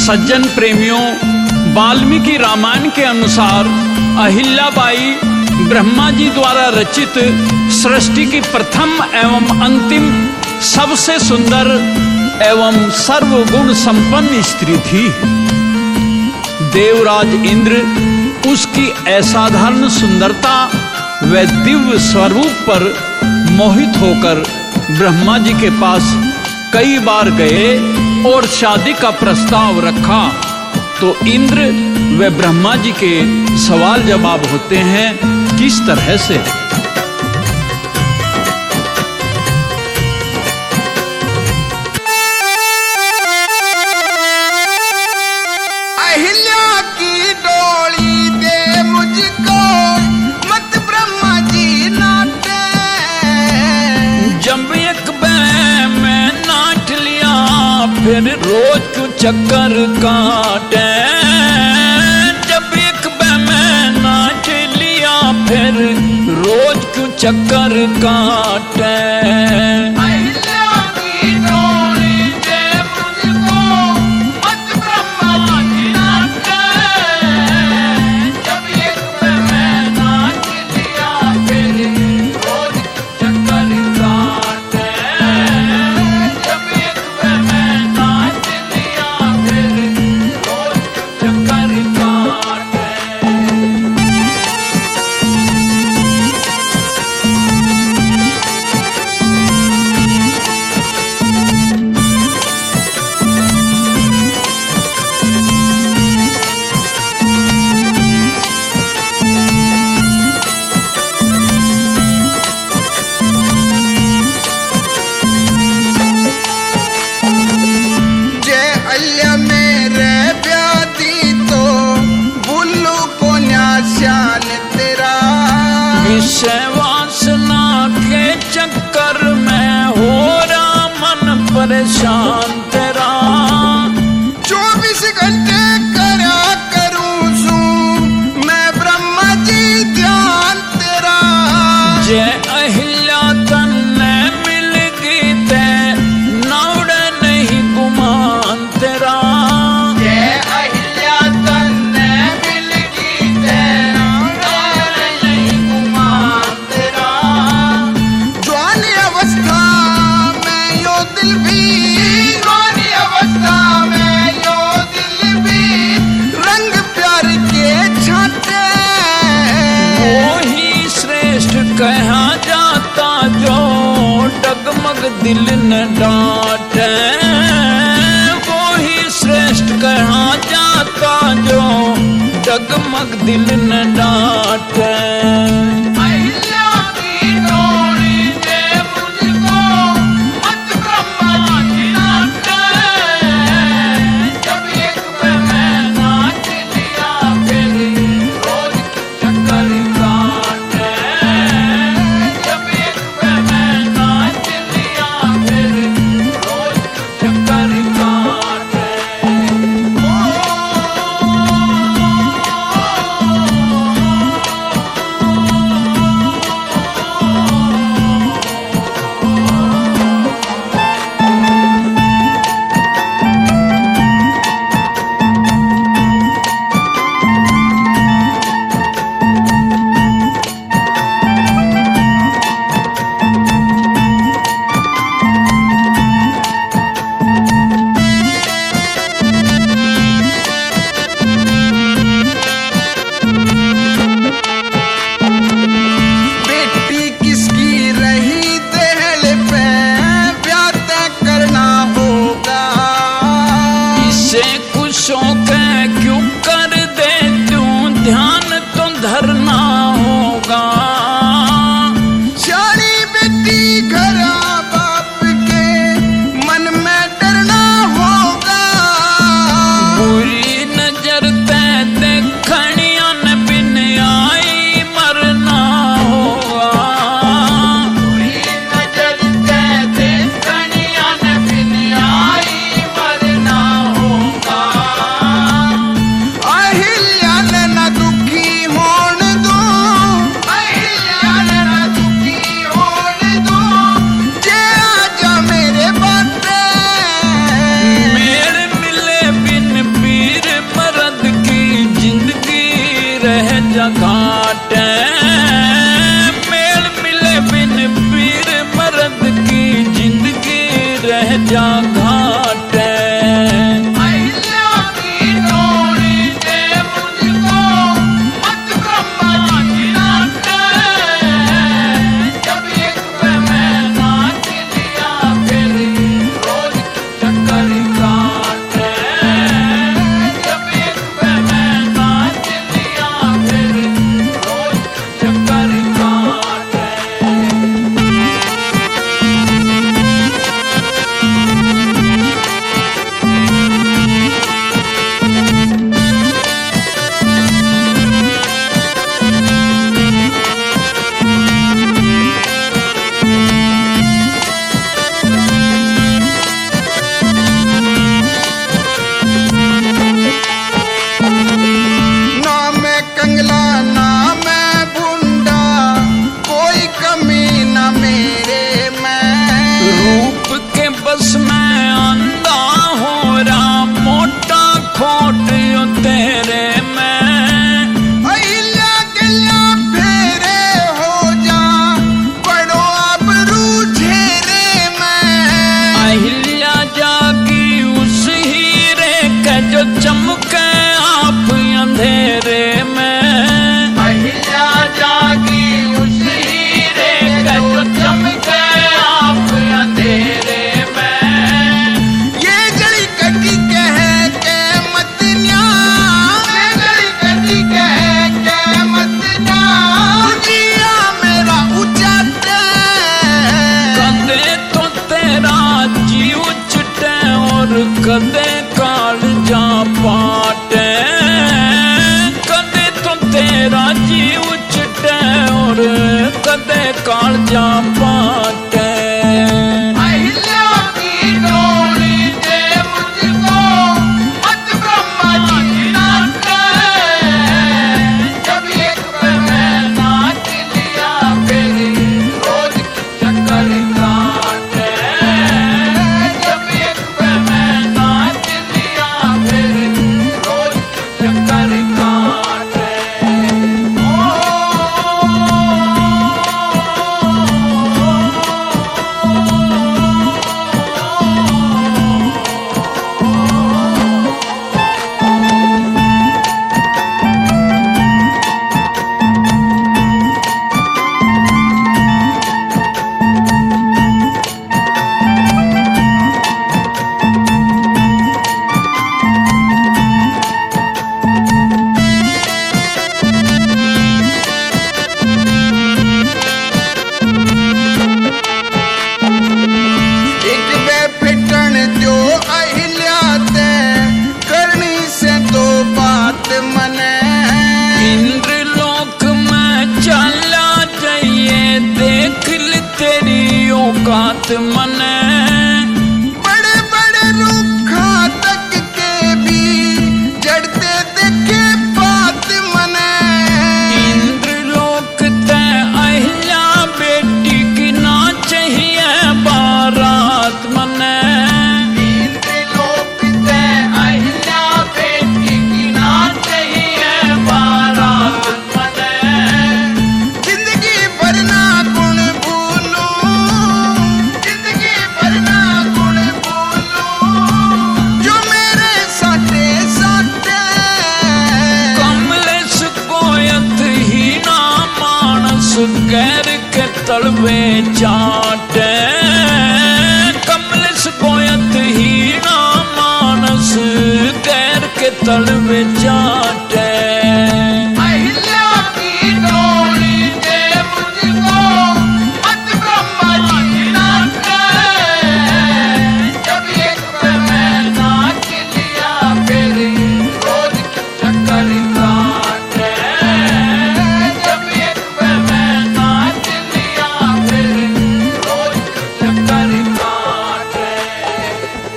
सज्जन प्रेमियों, वाल्मीकि रामायण के अनुसार अहिल्याबाई ब्रह्मा जी द्वारा रचित सृष्टि की प्रथम एवं अंतिम सबसे सुंदर एवं सर्वगुण संपन्न स्त्री थी। देवराज इंद्र उसकी असाधारण सुंदरता व दिव्य स्वरूप पर मोहित होकर ब्रह्मा जी के पास कई बार गए और शादी का प्रस्ताव रखा। तो इंद्र व ब्रह्मा जी के सवाल जवाब होते हैं किस तरह से। अहिल्या की डोली दे मुझको, मत ब्रह्मा जी नाटे। जब एक बैं में नाट लिया, फिर रोज क्यों चक्कर काटे। जब एक बैं में नाट लिया, फिर रोज क्यों चक्कर काटे। वासना के चक्कर में हो रहा मन परेशान तेरा। 24 घंटे करा करूं सू मैं ब्रह्मा जी ध्यान तेरा। जय अहिल्या तन्ने मिल गई ते नौड़े नहीं गुमान तेरा। जय अहिल्या तन्ने मिल गई ते नौड़े नहीं गुमान तेरा। जवानी अवस्था में यो दिल भी, जवानी अवस्था में यो दिल भी रंग प्यार के छाटे। वही श्रेष्ठ कहा जाता जो डगमग दिल न डांटे। वही श्रेष्ठ कहा जाता जो डगमग दिल न डांटे। जा घाटे। अहिल्या की डोली दे मुझको मत ब्रह्मा जी नाटे। जब एक पे मैं नाच लिया फिर रोज चक्कर काटे। जब एक पे मैं नाच लिया फिर रोज चक्कर काटे। ना मैं कंगला ना मैं भुंडा, कोई कमी ना मेरे में। रूप के बस मैं अंधा हो रहा, मोटा खोट यो तेरे में। अहिल्या गल्या फेरे हो जा, पड़ो आबरू झेरे में। अहिल्या जागी उस हीरे के जो चमके आप अंधेरे में। अहिल्या जागी उस हीरे का जो चमके आप अंधेरे में। ये जड़ी कटी कह के मत न्याय, ये जड़ी कटी कह के मत न्याय। जिया मेरा उजाटे, कदे तो तेरा जीव चटे और कदे काल जा पाटे। कदे तो तेरा जीव चटे और कदे काल जा पाटे। अहिल्या की डोली दे मुझको मत ब्रह्मा जी नाटे। जब एक पे मैं नाच लिया फिर रोज चक्कर काटे। जब एक पे मैं नाच लिया फिर रोज चक्कर काटे। एक बे फिटन जो अहिल्या ते करनी से दो बात मने। इंद्र लोक में चला जाइए, देख ले तेरी औकात मने। बड़े बड़े रुखा तक के भी जड़ते देखे बात मने। इंद्र लोक ते अहिल्या बेटी की ना चाहिए बारात मने। इंद्र लोक ते अहिल्या बेटी की ना चाहिए बारात मने। जिंदगी भर ना गुण भूलूं, जिंदगी भर ना गुण भूलूं, जो मेरे साथे साथे। कमलेश कोयत ही ना मानस गैर के तलवे चाटे। कमलेश कोयत ही ना मानस गैर के तलवे